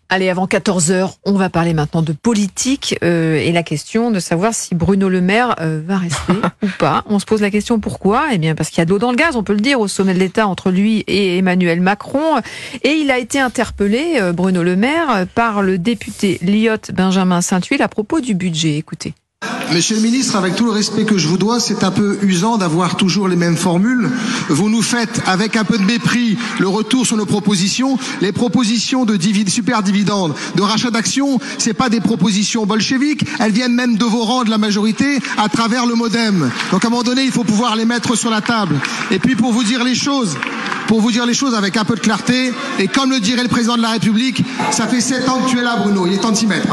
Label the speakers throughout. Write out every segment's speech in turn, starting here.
Speaker 1: Allez, avant 14h, on va parler maintenant de politique et la question de savoir si Bruno Le Maire va rester ou pas. On se pose la question pourquoi ? Eh bien parce qu'il y a de l'eau dans le gaz, on peut le dire, au sommet de l'État entre lui et Emmanuel Macron. Et il a été interpellé, Bruno Le Maire, par le député Liot Benjamin Saint-Huil à propos du budget. Écoutez.
Speaker 2: Monsieur le ministre, avec tout le respect que je vous dois, c'est un peu usant d'avoir toujours les mêmes formules. Vous nous faites, avec un peu de mépris, le retour sur nos propositions. Les propositions de super dividendes, de rachat d'actions, c'est pas des propositions bolcheviques. Elles viennent même de vos rangs de la majorité à travers le MoDem. Donc à un moment donné, il faut pouvoir les mettre sur la table. Et puis pour vous dire les choses avec un peu de clarté, et comme le dirait le président de la République, ça fait 7 ans que tu es là, Bruno. Il est temps de s'y mettre.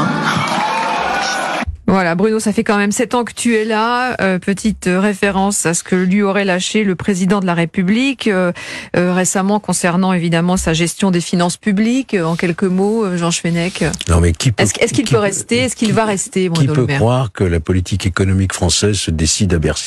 Speaker 1: Voilà, Bruno, ça fait quand même 7 ans que tu es là. Petite référence à ce que lui aurait lâché le président de la République récemment concernant évidemment sa gestion des finances publiques. En quelques mots, Jean Schwenneck.
Speaker 3: Non, mais
Speaker 1: est-ce qu'il peut rester ? Est-ce qu'il va rester, Bruno Le Maire ?
Speaker 3: Qui peut croire que la politique économique française se décide à Bercy ?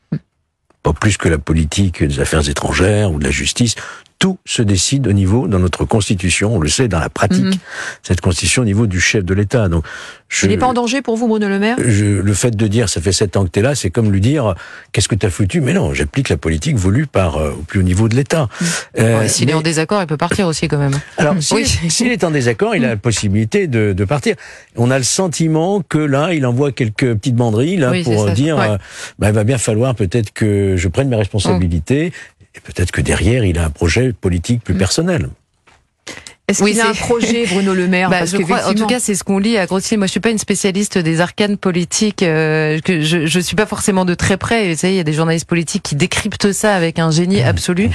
Speaker 3: Pas plus que la politique des affaires étrangères ou de la justice. Tout se décide au niveau, dans notre Constitution, on le sait, dans la pratique, cette Constitution au niveau du chef de l'État. Donc,
Speaker 1: il n'est pas en danger pour vous, Bruno Le Maire ?
Speaker 3: Le fait de dire, ça fait 7 ans que tu es là, c'est comme lui dire, qu'est-ce que tu as foutu ? Mais non, j'applique la politique voulue par au plus haut niveau de l'État.
Speaker 4: S'il est en désaccord, il peut partir aussi quand même.
Speaker 3: Alors, s'il est en désaccord, il a la possibilité de partir. On a le sentiment que là, il envoie quelques petites banderilles là, pour dire, il va bien falloir peut-être que je prenne mes responsabilités. Et peut-être que derrière, il a un projet politique plus personnel.
Speaker 1: Est-ce qu'il a un projet, Bruno Le Maire ?
Speaker 4: Je crois, en tout cas, c'est ce qu'on lit à gros traits. Moi, je suis pas une spécialiste des arcanes politiques. Que je suis pas forcément de très près. Vous savez, il y a des journalistes politiques qui décryptent ça avec un génie absolu.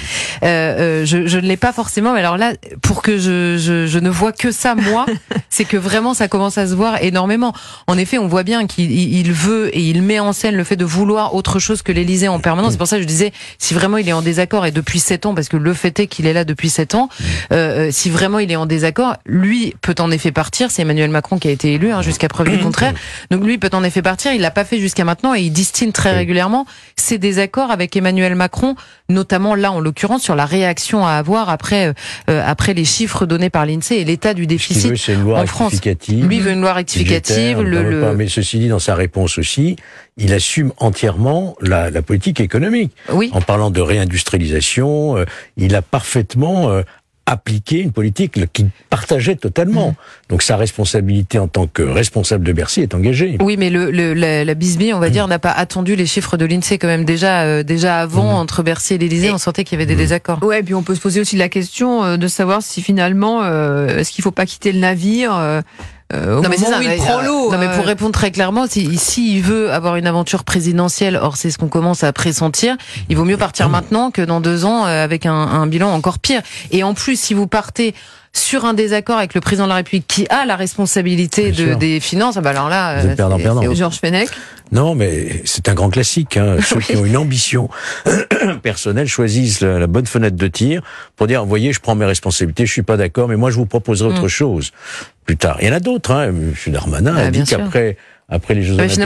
Speaker 4: Je ne l'ai pas forcément. Mais alors là, pour que je ne vois que ça, moi, c'est que vraiment, ça commence à se voir énormément. En effet, on voit bien qu'il veut et il met en scène le fait de vouloir autre chose que l'Élysée en permanence. C'est pour ça que je disais, si vraiment il est en désaccord et depuis 7 ans, parce que le fait est qu'il est là depuis 7 ans, si vraiment il est en désaccord, lui peut en effet partir. C'est Emmanuel Macron qui a été élu jusqu'à preuve du contraire. Donc lui peut en effet partir. Il l'a pas fait jusqu'à maintenant et il distille très régulièrement ses désaccords avec Emmanuel Macron, notamment là en l'occurrence sur la réaction à avoir après les chiffres donnés par l'INSEE et l'état du déficit en France. Lui veut une loi rectificative.
Speaker 3: Mais ceci dit, dans sa réponse aussi, il assume entièrement la politique économique.
Speaker 4: Oui.
Speaker 3: En parlant de réindustrialisation, il a parfaitement appliquer une politique qu'il partageait totalement. Donc sa responsabilité en tant que responsable de Bercy est engagée.
Speaker 4: Oui, mais la bisbille, on va dire, n'a pas attendu les chiffres de l'INSEE quand même. Déjà avant, entre Bercy et l'Élysée, on sentait qu'il y avait des désaccords.
Speaker 1: Ouais, puis on peut se poser aussi la question de savoir si finalement, est-ce qu'il faut pas quitter le navire au moment où il prend l'eau.
Speaker 4: Non, mais pour répondre très clairement, s'il veut avoir une aventure présidentielle, or c'est ce qu'on commence à pressentir, il vaut mieux partir maintenant que dans 2 ans avec un bilan encore pire. Et en plus, si vous partez sur un désaccord avec le président de la République qui a la responsabilité des finances, alors là,
Speaker 3: perdant.
Speaker 1: Georges Fenech.
Speaker 3: Non, mais c'est un grand classique. Ceux qui ont une ambition personnelle choisissent la bonne fenêtre de tir pour dire, voyez, je prends mes responsabilités, je suis pas d'accord, mais moi je vous proposerai autre chose plus tard. Il y en a d'autres. M. Darmanin a dit qu'après les Jeux Olympiques,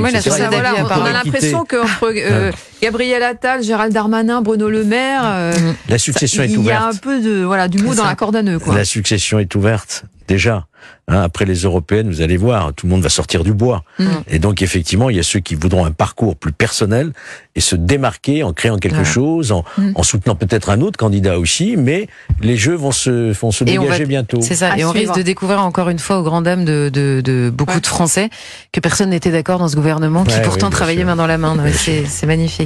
Speaker 1: on a l'impression qu'entre Gabriel Attal, Gérald Darmanin, Bruno Le Maire,
Speaker 3: la succession est ouverte.
Speaker 1: Il y a un peu du mot dans la corde à nœud.
Speaker 3: La succession est ouverte, déjà. Après les européennes, vous allez voir, tout le monde va sortir du bois. Et donc, effectivement, il y a ceux qui voudront un parcours plus personnel et se démarquer en créant quelque chose, en soutenant peut-être un autre candidat aussi, mais les jeux vont se dégager bientôt.
Speaker 4: C'est ça, et on risque de découvrir encore une fois aux grandes dames de beaucoup de Français que personne n'était d'accord dans ce gouvernement qui pourtant travaillait main dans la main. C'est magnifique.